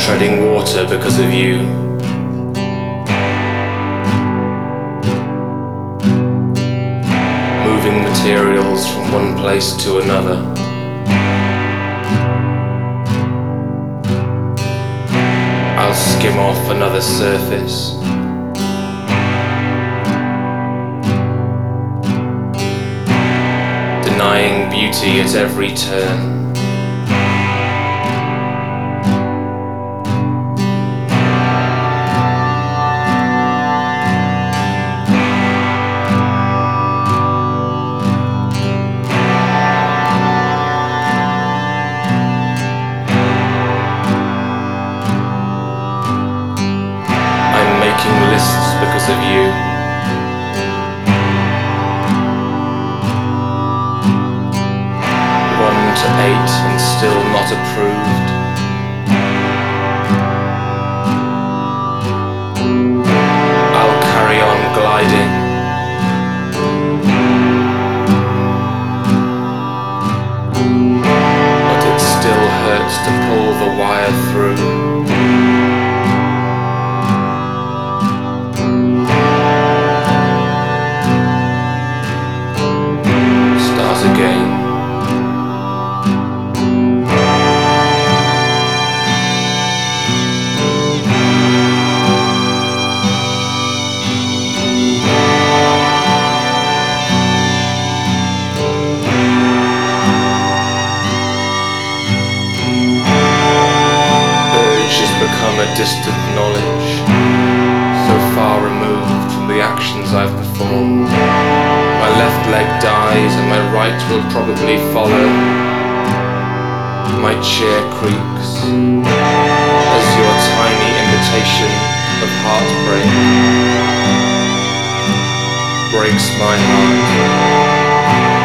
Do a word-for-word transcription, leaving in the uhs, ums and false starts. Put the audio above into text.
treading water because of you. Moving materials from one place to another. I'll skim off another surface. Denying beauty at every turn. Lists because of you. One to eight and still not approved. I'll carry on gliding. But it still hurts to pull the wire through. Again. Urge has become a distant knowledge, so far removed from the actions I've performed. My left leg dies and my right will probably follow. My chair creaks as your tiny imitation of heartbreak breaks my heart.